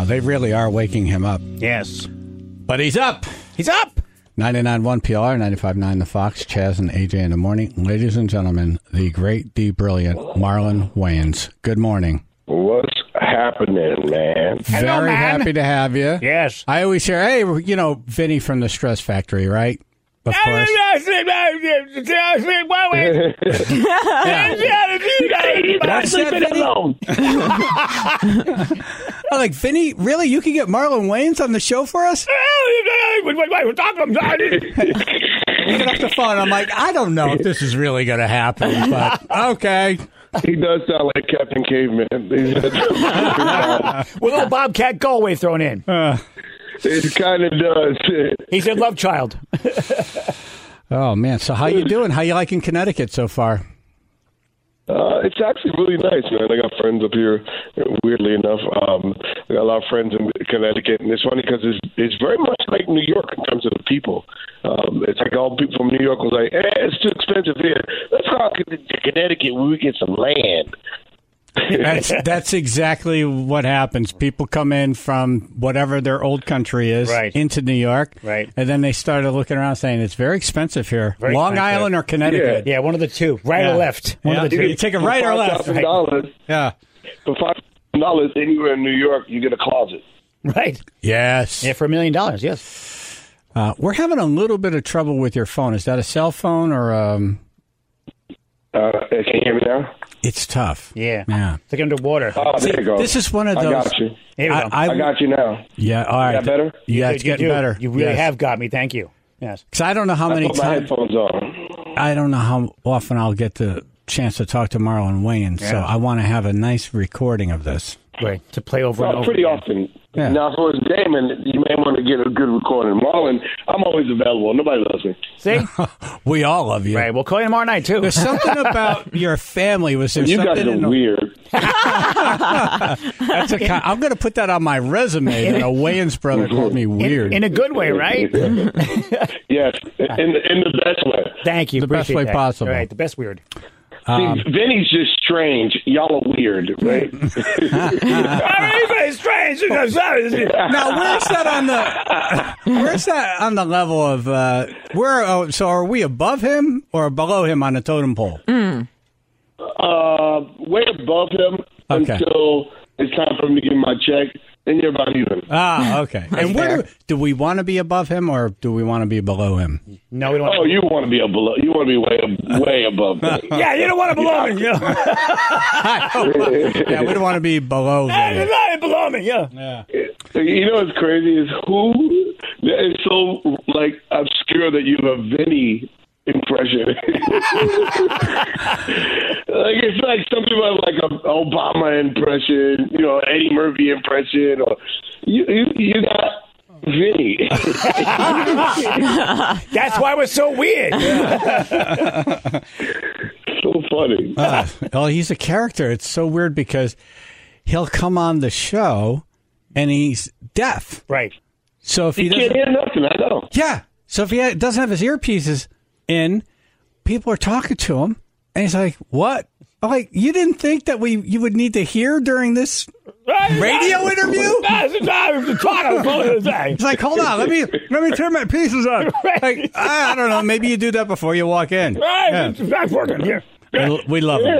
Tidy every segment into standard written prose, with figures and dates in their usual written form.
they really are waking him up. Yes. But he's up. He's up. 99.1 PR, 95.9 The Fox, Chaz and AJ in the morning. Ladies and gentlemen, the great, the brilliant Marlon Wayans. Good morning. What's happening, man? Hello, Very man. happy to have you. Yes. I always hear, hey, Vinny from the Stress Factory, right? Of course. That's it alone. I'm like, Vinny, really? You can get Marlon Wayans on the show for us? You get off the phone. I'm like, I don't know if this is really going to happen, but okay. He does sound like Captain Caveman. With little Bobcat Galway thrown in. It kind of does. He said love child. Oh, man. So how you doing? How you liking Connecticut so far? It's actually really nice, man. I got friends up here, weirdly enough. I got a lot of friends in Connecticut, and it's funny because it's very much like New York in terms of the people. It's like all people from New York was like, it's too expensive here. Let's go out to Connecticut where we get some land. That's exactly what happens. People come in from whatever their old country is into New York, right? And then they started looking around saying, it's very expensive here. Very Long expensive. Island or Connecticut? Yeah, one of the two. Right or left. One of the two. You take a right or left. $5,000, Yeah. For $5,000 anywhere in New York, you get a closet. Right. Yes. Yeah, for $1 million, yes. We're having a little bit of trouble with your phone. Is that a cell phone or... Can you hear me now? It's tough. Yeah. Yeah. It's like underwater. Oh, there you go. This is one of those... I got you. Here we go. I got you now. Yeah, all right. Is that better? Yeah, it's getting better. You really Yes. have got me. Thank you. Yes. Because I don't know how many Put my times... headphones on. I don't know how often I'll get the chance to talk to Marlon Wayans, so I want to have a nice recording of this. Right. To play over and over. Pretty again. often. Yeah. Now, for his Damon, you may want to get a good recording. Marlon, I'm always available. Nobody loves me. See? We all love you. Right. We'll call you tomorrow night, too. There's something about your family. Was there You guys something are weird. That's I'm going to put that on my resume that a Wayans brother called me weird. In a good way, right? Yes, in the best way. Thank you. The best Appreciate way that. possible. Right. The best weird. See, Vinny's just strange. Y'all are weird, right? Everybody's strange. Now, where's that on the level of so are we above him or below him on the totem pole? Way above him until it's time for him to give my check. Then you're about even. Ah, okay. And do we want to be above him or do we want to be below him? No, we don't. Oh, you want to be below? You want to be way above me. Yeah, you don't want to below me. Yeah, we don't want to be below him. Not below me. Yeah. You know what's crazy is who is so like obscure that you have a Vinny impression. Like it's like some people have like an Obama impression, Eddie Murphy impression, or you got Vinny. That's why we're so weird. So funny. Well, he's a character. It's so weird because he'll come on the show and he's deaf. Right. So if he can't hear nothing, I know. Yeah. So if he doesn't have his earpieces in, people are talking to him, and he's like, "What? I'm like, you didn't think that you would need to hear during this radio interview?" He's like, "Hold on, let me turn my pieces on." Like, I don't know, maybe you do that before you walk in. Yeah. We love him.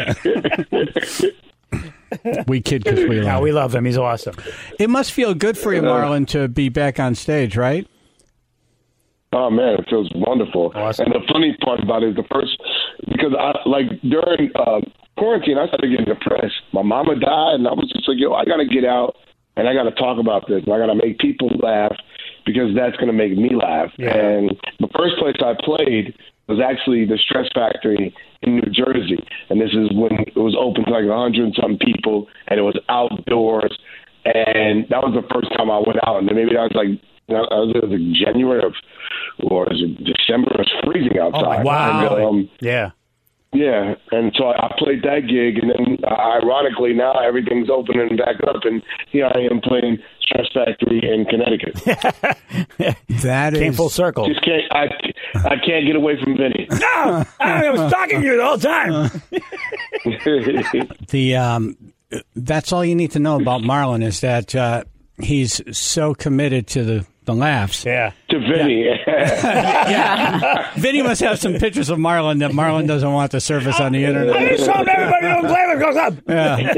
We kid because we love him. No, we love him. He's awesome. It must feel good for you, Marlon, to be back on stage, right? Oh man, it feels wonderful. Awesome. And the funny part about it is because during quarantine, I started getting depressed. My mama died, and I was just like, I got to get out and I got to talk about this. And I got to make people laugh because that's going to make me laugh. Yeah. And the first place I played was actually the Stress Factory in New Jersey, and this is when it was open to like 100 and something people, and it was outdoors, and that was the first time I went out, and then maybe that was like. It was like January or was it December? It was freezing outside. Oh, wow. And, Yeah. Yeah, and so I played that gig, and then ironically now everything's opening back up, and here I am playing Stress Factory in Connecticut. That Came is full circle. Just can't. I can't get away from Vinny. No, I was stalking you the whole time. that's all you need to know about Marlon is that he's so committed to the laughs. Yeah. To Vinny. Yeah. Vinny must have some pictures of Marlon that Marlon doesn't want to surface on the internet. I just told everybody don't play when it goes up. Yeah.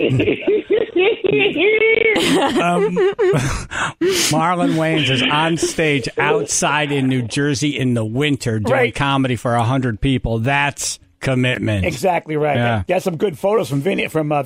Marlon Wayans is on stage outside in New Jersey in the winter doing Right. comedy for 100 people. That's commitment. Exactly right. Yeah. Got some good photos from Vinny. It was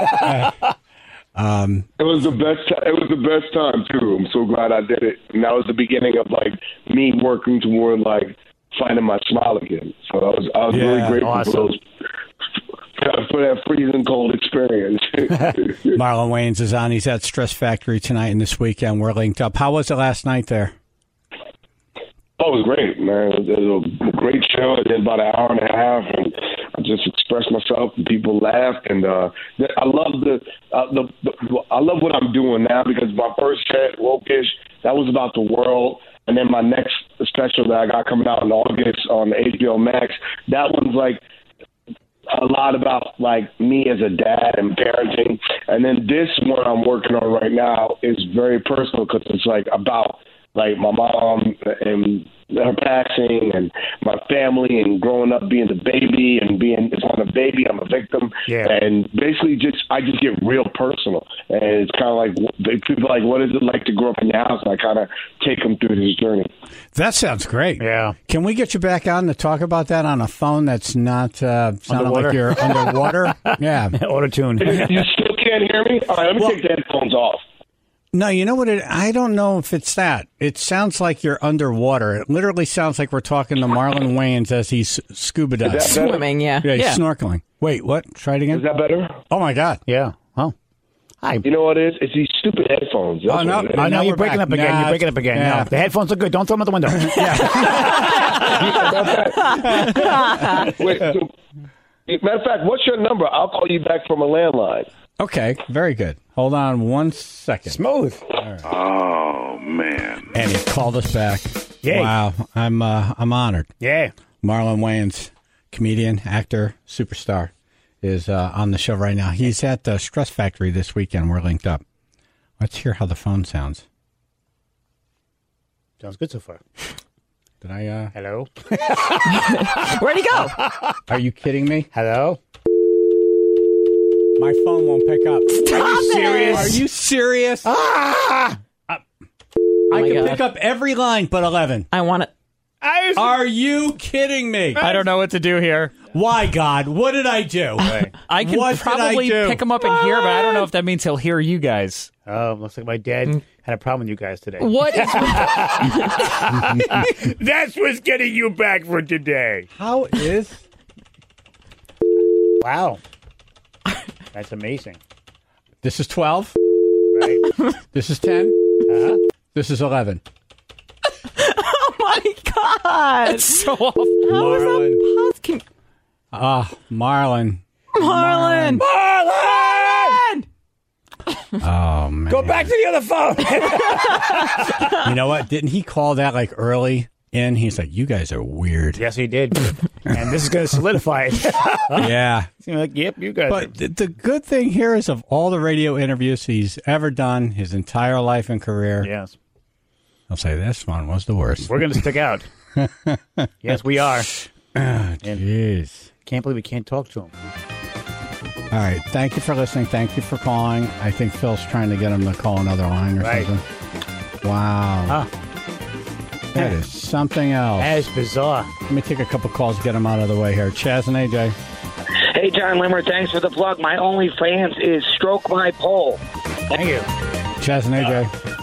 the best. It was the best time too. I'm so glad I did it, and that was the beginning of like me working toward like finding my smile again. So I was really grateful awesome. for that freezing cold experience. Marlon Wayans is on. He's at Stress Factory tonight and this weekend. We're linked up. How was it last night there? Oh, it was great, man. It was a great show. I did about an hour and a half, and I just expressed myself, and people laughed. And I love I love what I'm doing now because my first set, Wokish, that was about the world. And then my next special that I got coming out in August on HBO Max, that one's like a lot about like me as a dad and parenting. And then this one I'm working on right now is very personal because it's like about like my mom and her passing and my family and growing up being the baby and it's not a baby, I'm a victim. Yeah. And basically I just get real personal. And it's kind of like, people are like, what is it like to grow up in your house? And I kind of take them through this journey. That sounds great. Yeah. Can we get you back on to talk about that on a phone that's not sounding Underwater? like you're underwater? Yeah. Auto-tune. You still can't hear me? All right, let me take the headphones off. No, you know what? I don't know if it's that. It sounds like you're underwater. It literally sounds like we're talking to Marlon Wayans as he's scuba diving. Is that better? Swimming, yeah. Yeah, he's snorkeling. Wait, what? Try it again. Is that better? Oh, my God. Yeah. Oh. Hi. You know what it is? It's these stupid headphones. That's Oh, no. what it is. I know Now you're we're breaking back. up again. Nah, You're breaking up again. yeah. No, the headphones are good. Don't throw them out the window. Wait, so, matter of fact, what's your number? I'll call you back from a landline. Okay, very good. Hold on 1 second. Smooth. Oh, man. And he called us back. Yay. Wow, I'm honored. Yeah. Marlon Wayans, comedian, actor, superstar, is on the show right now. He's at the Stress Factory this weekend. We're linked up. Let's hear how the phone sounds. Sounds good so far. Did I? Hello? Where'd he go? Are you kidding me? Hello? My phone won't pick up. Are you serious? Are you serious? Ah! I my can God. pick up every line but 11. I want it. Are you kidding me? I don't know what to do here. Why, God? What did I do? I can What did I probably do? pick him up in here, but I don't know if that means he'll hear you guys. Oh, looks like my dad had a problem with you guys today. What is That's what's getting you back for today. How is... Wow. That's amazing. This is 12. Right? This is 10. Uh-huh. This is 11. Oh my God! So awful. How is Marlon. that possible? Marlon. Marlon! Marlon! Oh, man. Go back to the other phone. You know what? Didn't he call that like early in? He's like, you guys are weird. Yes, he did. And this is going to solidify it. Yeah. You're like, yep, you guys. But the good thing here is of all the radio interviews he's ever done, his entire life and career, Yes. I'll say this one was the worst. We're going to stick out. Yes, we are. Jeez. Can't believe we can't talk to him. All right. Thank you for listening. Thank you for calling. I think Phil's trying to get him to call another line or Right. something. Wow. Ah, That is something else. that is bizarre. Let me take a couple calls, get him out of the way here. Chaz and AJ. Hey, John Limmer, thanks for the plug. My OnlyFans is Stroke My Pole. Thank you. Chaz and AJ.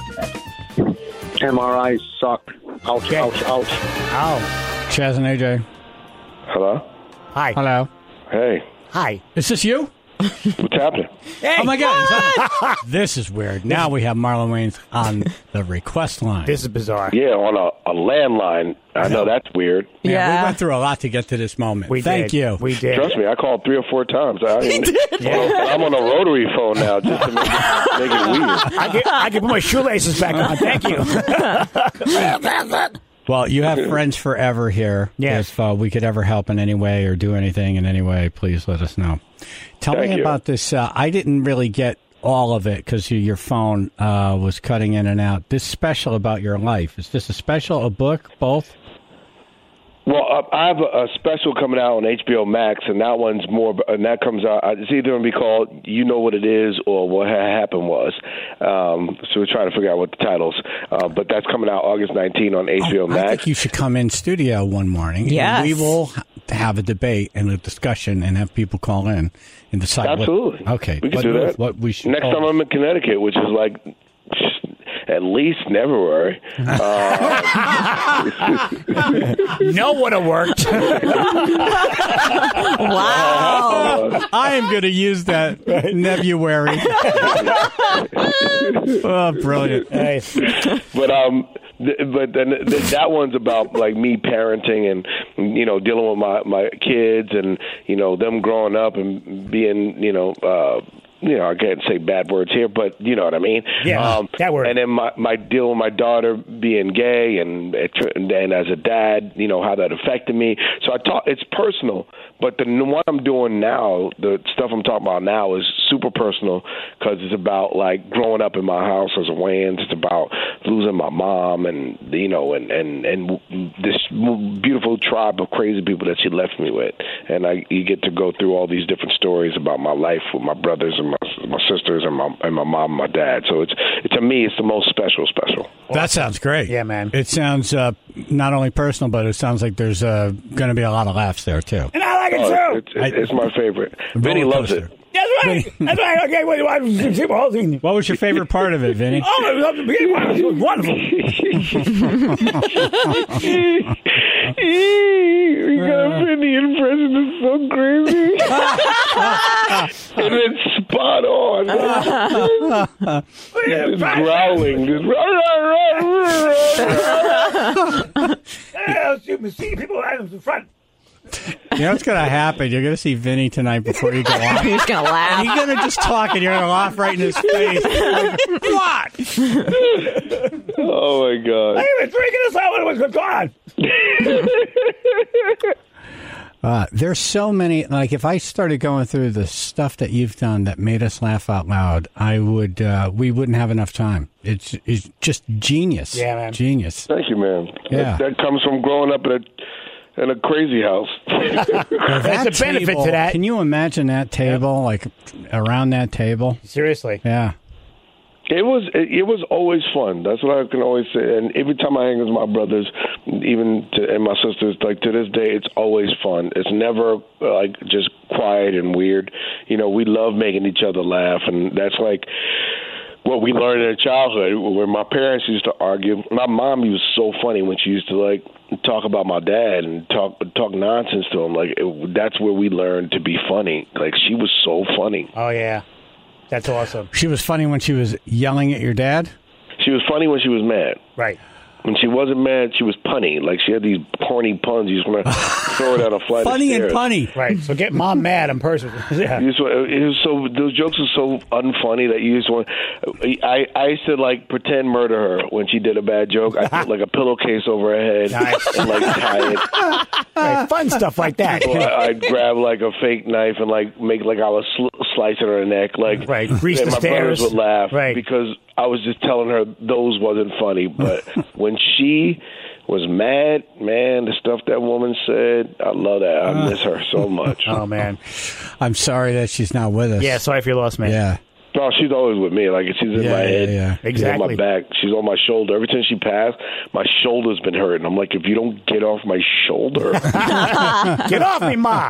MRIs suck. Ouch, Okay. ouch, ouch. Ow. Chaz and AJ. Hello? Hi. Hello. Hey, Hi. Is this you? what's happening? Hey. Oh, my God. This is weird. Now we have Marlon Wayans on the request line. This is bizarre. Yeah, on a landline. I know that's weird. Man, Yeah. we went through a lot to get to this moment. We Thank did. you. We did. Trust me, I called 3 or 4 times. I'm on a rotary phone now just to make it weird. I can put my shoelaces back on. Thank you. Well, you have friends forever here. Yes. If we could ever help in any way or do anything in any way, please let us know. Tell Thank me you. about this. I didn't really get all of it because your phone was cutting in and out. This special about your life. Is this a special, a book, both? Well, I have a special coming out on HBO Max, and that one's more. And that comes out. It's either going to be called "You Know What It Is" or "What Happened Was." So we're trying to figure out what the titles. But that's coming out August 19 on HBO I Max. think you should come in studio one morning. Yes. And we will have a debate and a discussion and have people call in and decide. Absolutely. Okay. We can do that. What we should Next time I'm in Connecticut, which is like at least February. No would have worked. Wow. I am going to use that February. Oh, brilliant. Nice. But then that one's about like me parenting and dealing with my kids and them growing up and being I can't say bad words here, but you know what I mean. Yeah, that word. And then my deal with my daughter being gay and as a dad, how that affected me. So it's personal, but the one I'm doing now, the stuff I'm talking about now, is super personal because it's about like growing up in my house as a Wayans. It's about losing my mom and and this beautiful tribe of crazy people that she left me with, and you get to go through all these different stories about my life with my brothers and my sisters and my mom and my dad. So it's to me, it's the most special. That sounds great. Yeah, man. It sounds not only personal, but it sounds like there's going to be a lot of laughs there, too. And I like it too. It's my favorite. Vinny loves it. That's right. That's right. Okay, what do I see the whole thing? What was your favorite part of it, Vinny? Oh, it was up to be it was wonderful. We got Vinny impression is so crazy. And it's spot on. Just growling. Just see people right in the front. You know what's going to happen? You're going to see Vinny tonight before you go on. He's going to laugh. He's going to just talk, and you're going to laugh right in his face. Like, what? Oh, my God. Hey, we're drinking this out. What's going on? There's so many. Like, if I started going through the stuff that you've done that made us laugh out loud, we wouldn't have enough time. It's just genius. Yeah, man. Genius. Thank you, man. Yeah. That comes from growing up in a crazy house. There's a benefit to that. Can you imagine that table, like around that table? Seriously. Yeah. It was always fun. That's what I can always say. And every time I hang with my brothers, and my sisters, like to this day, it's always fun. It's never like just quiet and weird. We love making each other laugh, and that's like what we learned in childhood. Where my parents used to argue. My mom was so funny when she used to like talk about my dad and talk nonsense to him. Like that's where we learned to be funny. Like she was so funny. Oh, yeah. That's awesome. She was funny when she was yelling at your dad? She was funny when she was mad. Right. When she wasn't mad, she was punny. Like she had these corny puns. You just want to throw it down a flight Funny of and stairs. punny. Right. So get mom mad in person. Yeah. It was so those jokes are so unfunny that you just want. I used to like pretend murder her when she did a bad joke. I put like a pillowcase over her head Nice. and like tie it. Right. Fun stuff like that. Or I'd grab like a fake knife and like make like I was slicing her neck. Like Right. Grease and the my brothers stairs. would laugh Right. because I was just telling her those wasn't funny. But when she was mad, man, the stuff that woman said, I love that. I miss her so much. Oh, man. I'm sorry that she's not with us. Yeah, sorry for your loss, man. Yeah. No, she's always with me. Like she's in Yeah, my head. yeah. She's on Exactly. my back. She's on my shoulder. Every time she passed, my shoulder's been hurting. I'm like, if you don't get off my shoulder. Get off me, Ma.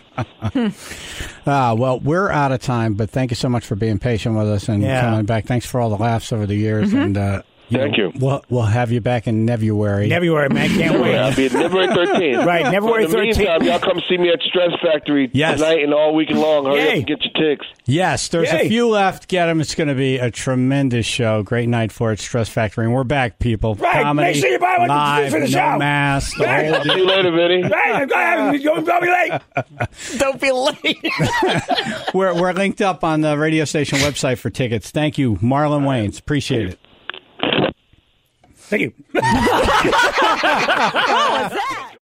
Well, we're out of time, but thank you so much for being patient with us and Yeah. coming back. Thanks for all the laughs over the years. And Thank you. We'll have you back in February. February, man. Can't I'll wait. be at February 13th. Right, February In the 13th. meantime, y'all come see me at Stress Factory Yes. tonight and all weekend long. Hurry up Yay. and get your ticks. Yes, there's Yay. a few left. Get them. It's going to be a tremendous show. Great night for it. Stress Factory. And we're back, people. Right, Comedy, make sure you buy one live, for the no show. mask. the Right. whole I'll see you later, Vinny. Right, don't be late. Don't be late. We're linked up on the radio station website for tickets. Thank you, Marlon Wayans. Appreciate it. Thank you. What was that?